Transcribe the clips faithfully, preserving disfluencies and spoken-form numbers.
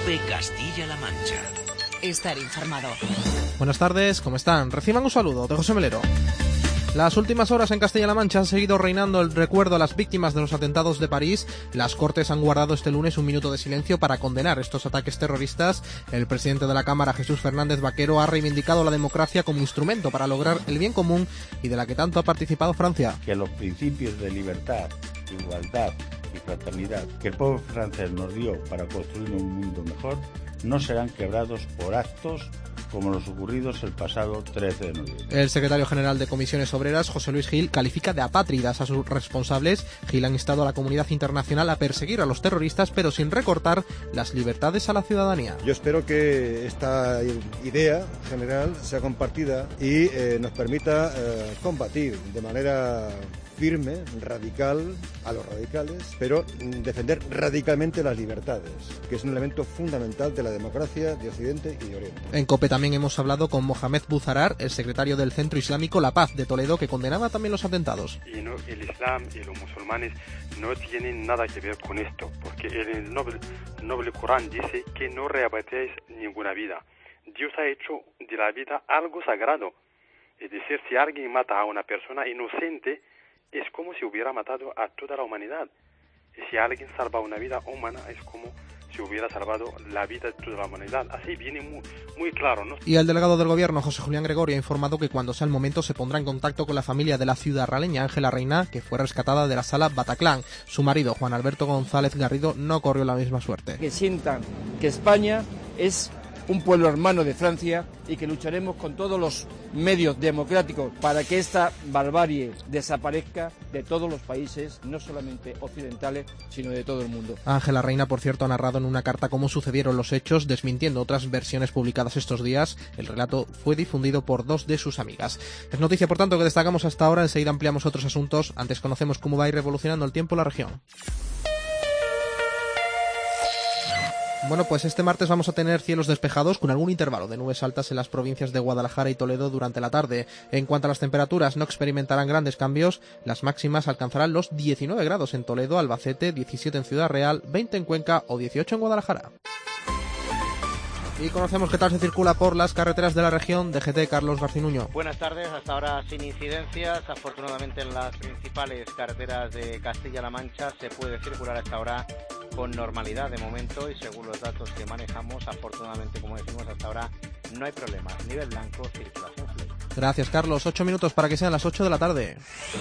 COPE Castilla-La Mancha. Estar informado. Buenas tardes, ¿cómo están? Reciban un saludo de José Melero. Las últimas horas en Castilla-La Mancha han seguido reinando el recuerdo a las víctimas de los atentados de París. Las Cortes han guardado este lunes un minuto de silencio para condenar estos ataques terroristas. El presidente de la Cámara, Jesús Fernández Vaquero, ha reivindicado la democracia como instrumento para lograr el bien común y de la que tanto ha participado Francia. Que los principios de libertad, igualdad y fraternidad que el pueblo francés nos dio para construir un mundo mejor no serán quebrados por actos como los ocurridos el pasado trece de noviembre. El secretario general de Comisiones Obreras, José Luis Gil, califica de apátridas a sus responsables. Gil ha instado a la comunidad internacional a perseguir a los terroristas, pero sin recortar las libertades a la ciudadanía. Yo espero que esta idea general sea compartida y eh, nos permita eh, combatir de manera firme, radical, a los radicales, pero defender radicalmente las libertades, que es un elemento fundamental de la democracia de Occidente y de Oriente. En COPE también hemos hablado con Mohamed Buzarar, el secretario del Centro Islámico La Paz de Toledo, que condenaba también los atentados. Y no, el Islam y los musulmanes no tienen nada que ver con esto, porque el noble, noble Corán dice que no reabatéis ninguna vida. Dios ha hecho de la vida algo sagrado. Es decir, si alguien mata a una persona inocente, es como si hubiera matado a toda la humanidad. Y si alguien salva una vida humana, es como si hubiera salvado la vida de toda la humanidad. Así viene muy, muy claro, ¿no? Y el delegado del Gobierno, José Julián Gregorio, ha informado que cuando sea el momento se pondrá en contacto con la familia de la ciudadraleña Ángela Reina, que fue rescatada de la sala Bataclan. Su marido, Juan Alberto González Garrido, no corrió la misma suerte. Que sientan que España es un pueblo hermano de Francia y que lucharemos con todos los medios democráticos para que esta barbarie desaparezca de todos los países, no solamente occidentales, sino de todo el mundo. Ángela Reina, por cierto, ha narrado en una carta cómo sucedieron los hechos, desmintiendo otras versiones publicadas estos días. El relato fue difundido por dos de sus amigas. Es noticia, por tanto, que destacamos hasta ahora. Enseguida ampliamos otros asuntos. Antes conocemos cómo va a ir revolucionando el tiempo en la región. Bueno, pues este martes vamos a tener cielos despejados con algún intervalo de nubes altas en las provincias de Guadalajara y Toledo durante la tarde. En cuanto a las temperaturas, no experimentarán grandes cambios. Las máximas alcanzarán los diecinueve grados en Toledo, Albacete, diecisiete en Ciudad Real, veinte en Cuenca o dieciocho en Guadalajara. Y conocemos qué tal se circula por las carreteras de la región. D G T, Carlos Garcinuño. Buenas tardes, hasta ahora sin incidencias. Afortunadamente en las principales carreteras de Castilla-La Mancha se puede circular hasta ahora con normalidad de momento y según los datos que manejamos, afortunadamente, como decimos, hasta ahora no hay problemas. Nivel blanco, circulación fluida. Gracias, Carlos. Ocho minutos para que sean las ocho de la tarde.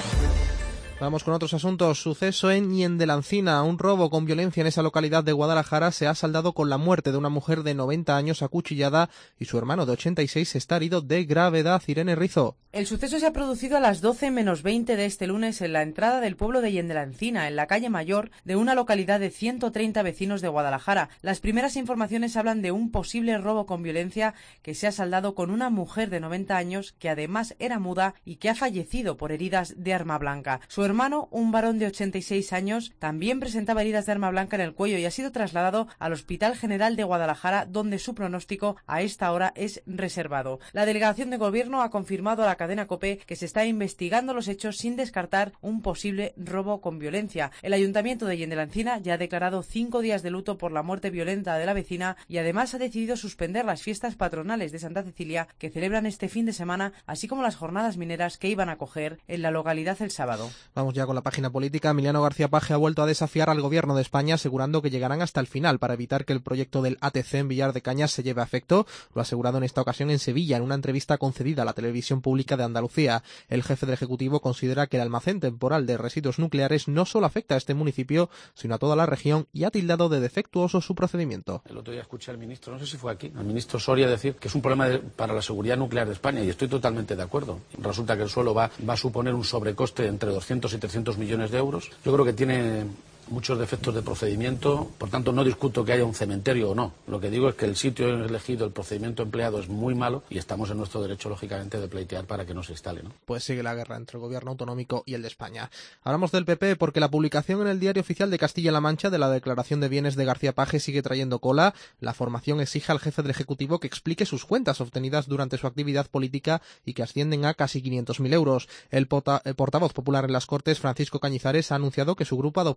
Vamos con otros asuntos. Suceso en Ñendelancina. Un robo con violencia en esa localidad de Guadalajara se ha saldado con la muerte de una mujer de noventa años acuchillada y su hermano de ochenta y seis está herido de gravedad. Irene Rizo. El suceso se ha producido a las doce menos veinte de este lunes en la entrada del pueblo de Ñendelancina, en la calle Mayor de una localidad de ciento treinta vecinos de Guadalajara. Las primeras informaciones hablan de un posible robo con violencia que se ha saldado con una mujer de noventa años que además era muda y que ha fallecido por heridas de arma blanca. Su hermano, un varón de ochenta y seis años, también presentaba heridas de arma blanca en el cuello y ha sido trasladado al Hospital General de Guadalajara, donde su pronóstico a esta hora es reservado. La delegación de gobierno ha confirmado a la cadena COPE que se está investigando los hechos sin descartar un posible robo con violencia. El ayuntamiento de Ñendelancina ya ha declarado cinco días de luto por la muerte violenta de la vecina y además ha decidido suspender las fiestas patronales de Santa Cecilia que celebran este fin de semana, así como las jornadas mineras que iban a acoger en la localidad el sábado. Vamos ya con la página política. Emiliano García Paje ha vuelto a desafiar al gobierno de España, asegurando que llegarán hasta el final para evitar que el proyecto del A T C en Villar de Cañas se lleve a efecto. Lo ha asegurado en esta ocasión en Sevilla, en una entrevista concedida a la televisión pública de Andalucía. El jefe del Ejecutivo considera que el almacén temporal de residuos nucleares no solo afecta a este municipio, sino a toda la región, y ha tildado de defectuoso su procedimiento. El otro día escuché al ministro, no sé si fue aquí, al ministro Soria decir que es un problema de, para la seguridad nuclear de España, y estoy totalmente de acuerdo. Resulta que el suelo va, va a suponer un sobrecoste entre doscientos y trescientos millones de euros. Yo creo que tiene muchos defectos de procedimiento, por tanto no discuto que haya un cementerio o no. Lo que digo es que el sitio elegido, el procedimiento empleado es muy malo y estamos en nuestro derecho, lógicamente, de pleitear para que no se instale, ¿no? Pues sigue la guerra entre el gobierno autonómico y el de España. Hablamos del P P porque la publicación en el Diario Oficial de Castilla-La Mancha de la declaración de bienes de García Paje sigue trayendo cola. La formación exige al jefe del Ejecutivo que explique sus cuentas obtenidas durante su actividad política y que ascienden a casi quinientos mil euros. El, pota, el portavoz popular en las Cortes, Francisco Cañizares, ha anunciado que su grupo adoptará medidas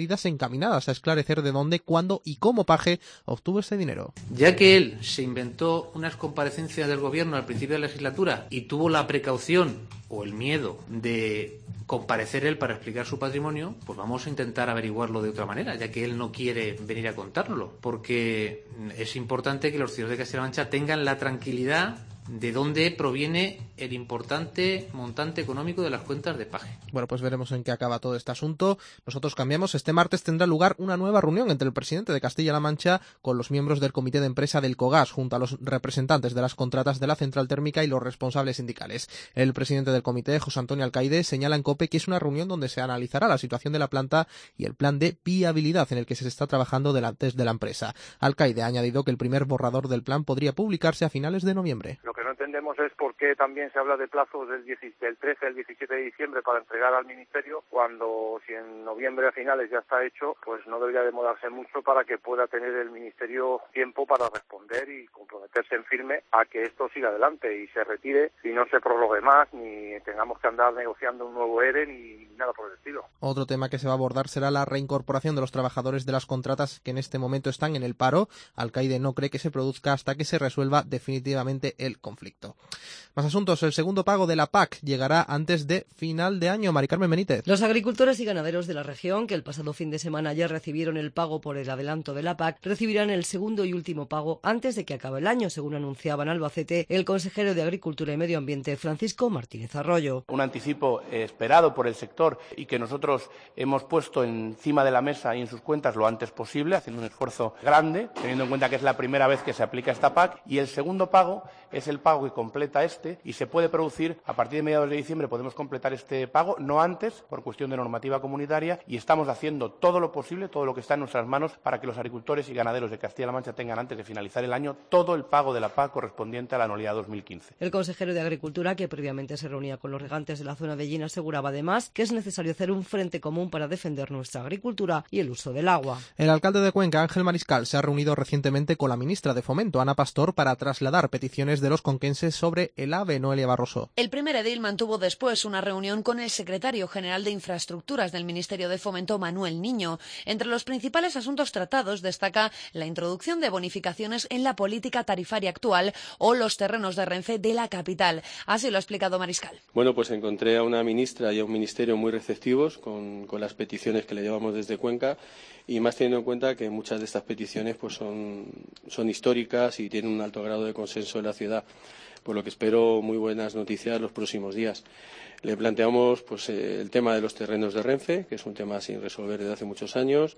medidas encaminadas a esclarecer de dónde, cuándo y cómo Paje obtuvo este dinero. Ya que él se inventó unas comparecencias del gobierno al principio de la legislatura y tuvo la precaución o el miedo de comparecer él para explicar su patrimonio, pues vamos a intentar averiguarlo de otra manera, ya que él no quiere venir a contárnoslo, porque es importante que los ciudadanos de Castilla-La Mancha tengan la tranquilidad de dónde proviene el importante montante económico de las cuentas de Paje. Bueno, pues veremos en qué acaba todo este asunto. Nosotros cambiamos. Este martes tendrá lugar una nueva reunión entre el presidente de Castilla-La Mancha con los miembros del comité de empresa del Cogas, junto a los representantes de las contratas de la central térmica y los responsables sindicales. El presidente del comité, José Antonio Alcaide, señala en COPE que es una reunión donde se analizará la situación de la planta y el plan de viabilidad en el que se está trabajando desde la empresa. Alcaide ha añadido que el primer borrador del plan podría publicarse a finales de noviembre. Lo que no entendemos es por qué también se habla de plazos del, del trece al diecisiete de diciembre para entregar al Ministerio, cuando si en noviembre a finales ya está hecho, pues no debería demorarse mucho para que pueda tener el Ministerio tiempo para responder y comprometerse en firme a que esto siga adelante y se retire y no se prorrogue más, ni tengamos que andar negociando un nuevo E R E ni nada por el estilo. Otro tema que se va a abordar será la reincorporación de los trabajadores de las contratas que en este momento están en el paro. Alcaide no cree que se produzca hasta que se resuelva definitivamente el conflicto. Más asuntos. El segundo pago de la P A C llegará antes de final de año. Mari Carmen Benítez. Los agricultores y ganaderos de la región, que el pasado fin de semana ya recibieron el pago por el adelanto de la P A C, recibirán el segundo y último pago antes de que acabe el año, según anunciaba en Albacete el consejero de Agricultura y Medio Ambiente, Francisco Martínez Arroyo. Un anticipo esperado por el sector y que nosotros hemos puesto encima de la mesa y en sus cuentas lo antes posible, haciendo un esfuerzo grande, teniendo en cuenta que es la primera vez que se aplica esta P A C, y el segundo pago es el pago que completa este y se puede producir a partir de mediados de diciembre. Podemos completar este pago, no antes, por cuestión de normativa comunitaria, y estamos haciendo todo lo posible, todo lo que está en nuestras manos, para que los agricultores y ganaderos de Castilla-La Mancha tengan antes de finalizar el año todo el pago de la P A C correspondiente a la anualidad dos mil quince. El consejero de Agricultura, que previamente se reunía con los regantes de la zona de Llena, aseguraba además que es necesario hacer un frente común para defender nuestra agricultura y el uso del agua. El alcalde de Cuenca, Ángel Mariscal, se ha reunido recientemente con la ministra de Fomento, Ana Pastor, para trasladar peticiones de los conquenses sobre el AVE. Noelia Barroso. El primer edil mantuvo después una reunión con el secretario general de Infraestructuras del Ministerio de Fomento, Manuel Niño. Entre los principales asuntos tratados destaca la introducción de bonificaciones en la política tarifaria actual o los terrenos de Renfe de la capital. Así lo ha explicado Mariscal. Bueno, pues encontré a una ministra y a un ministerio muy receptivos con, con las peticiones que le llevamos desde Cuenca, y más teniendo en cuenta que muchas de estas peticiones pues son, son históricas y tienen un alto grado de consenso en la ciudad, por lo que espero muy buenas noticias los próximos días. Le planteamos pues, eh, el tema de los terrenos de Renfe, que es un tema sin resolver desde hace muchos años,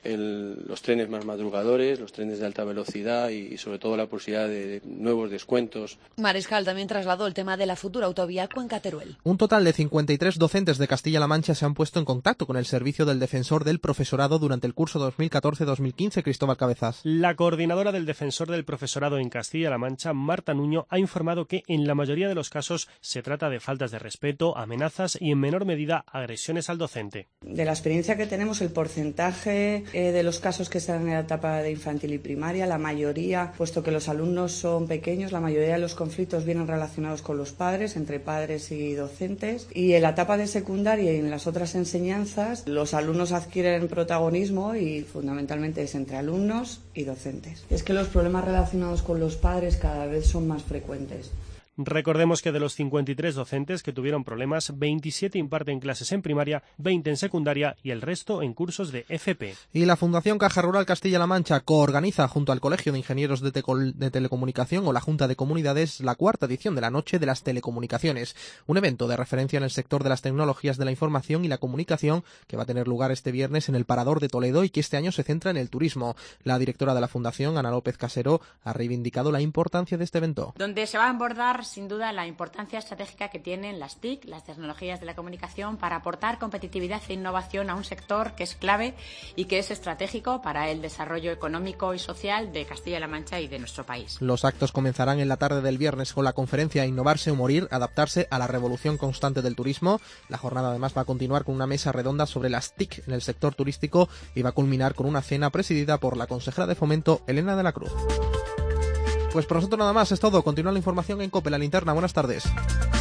el, los trenes más madrugadores, los trenes de alta velocidad y, y sobre todo la posibilidad de, de nuevos descuentos. Mariscal también trasladó el tema de la futura autovía Cuenca-Teruel. Un total de cincuenta y tres docentes de Castilla-La Mancha se han puesto en contacto con el servicio del defensor del profesorado durante el curso dos mil catorce dos mil quince. Cristóbal Cabezas. La coordinadora del defensor del profesorado en Castilla-La Mancha, Marta Nuño, ha informado que en la mayoría de los casos se trata de faltas de respeto, amenazas y en menor medida agresiones al docente. De la experiencia que tenemos, el porcentaje eh, de los casos que están en la etapa de infantil y primaria, la mayoría, puesto que los alumnos son pequeños, la mayoría de los conflictos vienen relacionados con los padres, entre padres y docentes, y en la etapa de secundaria y en las otras enseñanzas los alumnos adquieren protagonismo y fundamentalmente es entre alumnos y docentes. Es que los problemas relacionados con los padres cada vez son más frecuentes. Recordemos que de los cincuenta y tres docentes que tuvieron problemas, veintisiete imparten clases en primaria, veinte en secundaria y el resto en cursos de F P. Y la Fundación Caja Rural Castilla-La Mancha coorganiza junto al Colegio de Ingenieros de, Tecol- de Telecomunicación o la Junta de Comunidades la cuarta edición de la Noche de las Telecomunicaciones, un evento de referencia en el sector de las tecnologías de la información y la comunicación que va a tener lugar este viernes en el Parador de Toledo y que este año se centra en el turismo. La directora de la Fundación, Ana López Casero, ha reivindicado la importancia de este evento. Donde se va a abordar sin duda la importancia estratégica que tienen las T I C, las tecnologías de la comunicación, para aportar competitividad e innovación a un sector que es clave y que es estratégico para el desarrollo económico y social de Castilla-La Mancha y de nuestro país. Los actos comenzarán en la tarde del viernes con la conferencia Innovarse o Morir, adaptarse a la revolución constante del turismo. La jornada además va a continuar con una mesa redonda sobre las T I C en el sector turístico y va a culminar con una cena presidida por la consejera de Fomento, Elena de la Cruz. Pues por nosotros nada más, es todo. Continúa la información en COPE, La Linterna. Buenas tardes.